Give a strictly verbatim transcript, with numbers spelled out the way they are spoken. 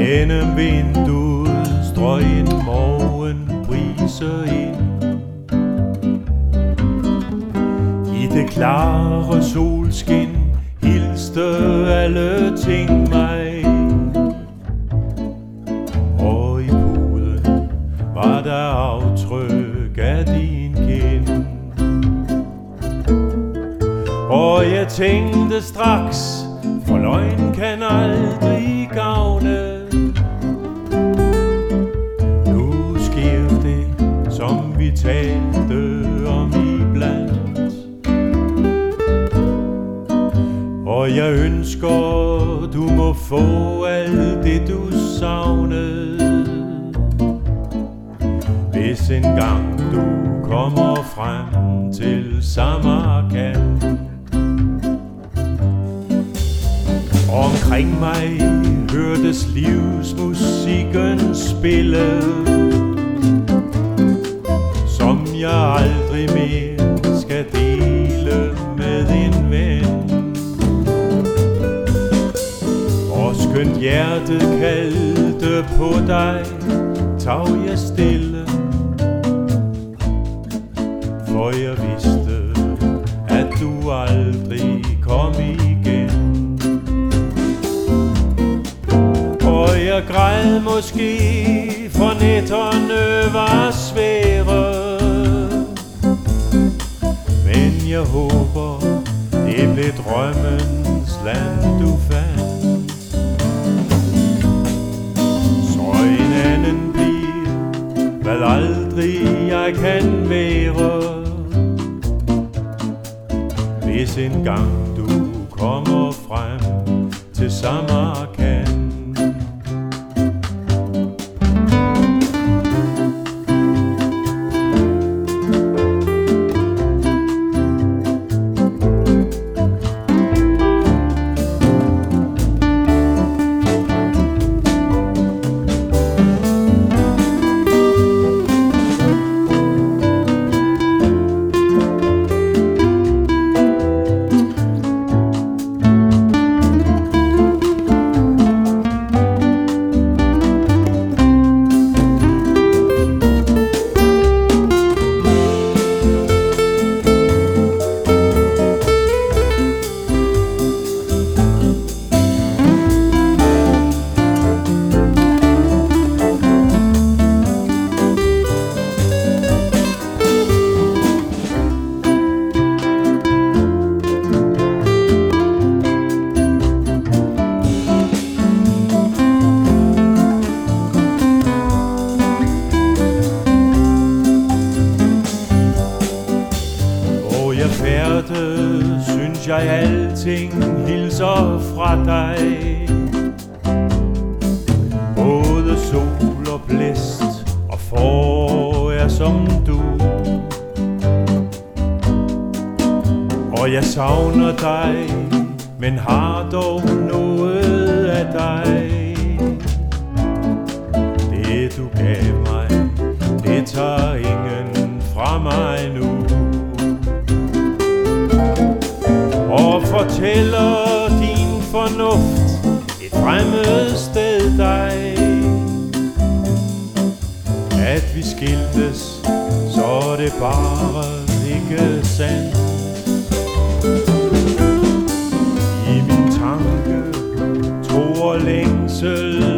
Gennem vinduet strøg en morgenbrise ind. I det klare solskin hilste alle ting mig, og i puden var der aftryk af din kind. Og jeg tænkte straks, for løgn kan aldrig gavne. Nu sker det, som vi talte om iblandt. Og jeg ønsker, du må få alt det du savnede, hvis engang du kommer frem til Samarkand. Omkring mig hørtes livsmusikken spille, som jeg aldrig mere skal dele med en ven. Og skønt hjertet kaldte på dig, tag jeg stille, for jeg vidste, at du aldrig kom igen. Og jeg græd måske, for nætterne var svære, men jeg håber, det blev drømmens land du fandt. Så en anden bliver, hvad aldrig jeg kan være, hvis engang du kommer frem til Samarkand. Synes jeg alting hilser fra dig, både sol og blæst og forår er som du. Og jeg savner dig, men har dog noget af dig. Det du gav mig, det tager ingen fra mig nu. Og fortæller din fornuft et fremmed sted dig, at vi skiltes, så er det bare ikke sandt. I min tanke, tro og længsel